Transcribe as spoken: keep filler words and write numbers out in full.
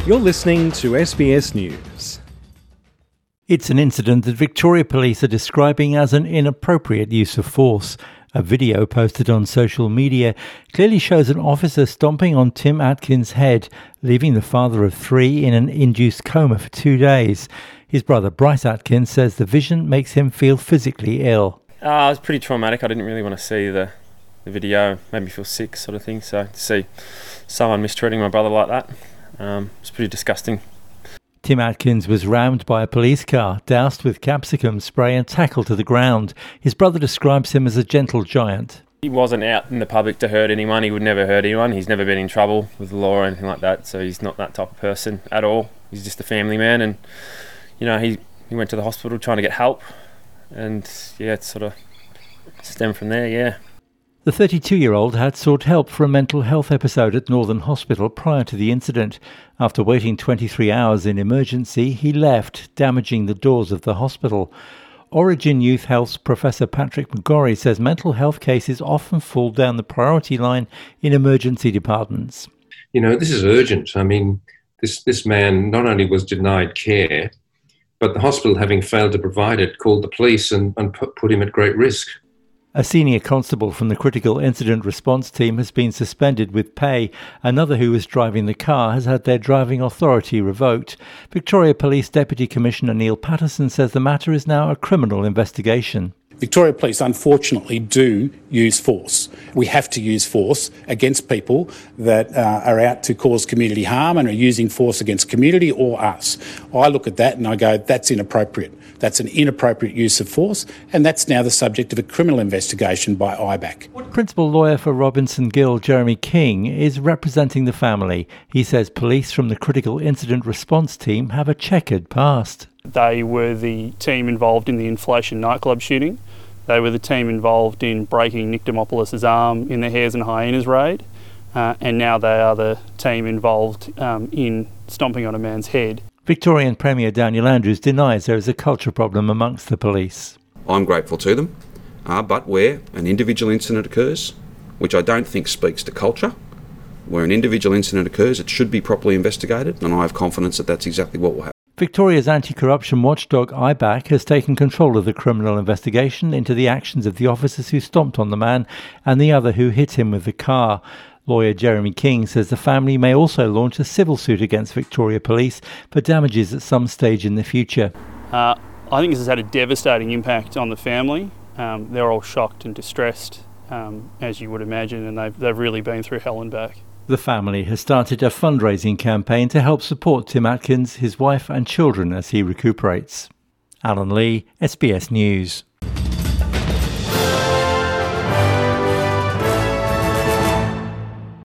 You're listening to S B S News. It's an incident that Victoria Police are describing as an inappropriate use of force. A video posted on social media clearly shows an officer stomping on Tim Atkins' head, leaving the father of three in an induced coma for two days. His brother Bryce Atkins says the vision makes him feel physically ill. Uh, it was pretty traumatic. I didn't really want to see the, the video. It made me feel sick, sort of thing. So to see someone mistreating my brother like that, um, it's pretty disgusting. Tim Atkins was rammed by a police car, doused with capsicum spray and tackled to the ground. His brother describes him as a gentle giant. He wasn't out in the public to hurt anyone. He would never hurt anyone. He's never been in trouble with the law or anything like that. So he's not that type of person at all. He's just a family man, and you know he, he went to the hospital trying to get help, and yeah, it sort of stemmed from there. Yeah. The thirty-two-year-old had sought help for a mental health episode at Northern Hospital prior to the incident. After waiting twenty-three hours in emergency, he left, damaging the doors of the hospital. Origin Youth Health's Professor Patrick McGorry says mental health cases often fall down the priority line in emergency departments. You know, this is urgent. I mean, this, this man not only was denied care, but the hospital, having failed to provide it, called the police and, and put, put him at great risk. A senior constable from the Critical Incident Response Team has been suspended with pay. Another who was driving the car has had their driving authority revoked. Victoria Police Deputy Commissioner Neil Patterson says the matter is now a criminal investigation. Victoria Police unfortunately do use force. We have to use force against people that uh, are out to cause community harm and are using force against community or us. I look at that and I go, that's inappropriate. That's an inappropriate use of force, and that's now the subject of a criminal investigation by I B A C. Principal lawyer for Robinson Gill, Jeremy King, is representing the family. He says police from the Critical Incident Response Team have a checkered past. They were the team involved in the Inflation nightclub shooting. They were the team involved in breaking Nick Demopoulos' arm in the Hares and Hyenas raid. Uh, and now they are the team involved um, in stomping on a man's head. Victorian Premier Daniel Andrews denies there is a culture problem amongst the police. I'm grateful to them, uh, but where an individual incident occurs, which I don't think speaks to culture, where an individual incident occurs, it should be properly investigated, and I have confidence that that's exactly what will happen. Victoria's anti-corruption watchdog I B A C has taken control of the criminal investigation into the actions of the officers who stomped on the man and the other who hit him with the car. Lawyer Jeremy King says the family may also launch a civil suit against Victoria Police for damages at some stage in the future. Uh, I think this has had a devastating impact on the family. Um, they're all shocked and distressed, um, as you would imagine, and they've, they've really been through hell and back. The family has started a fundraising campaign to help support Tim Atkins, his wife and children as he recuperates. Alan Lee, S B S News.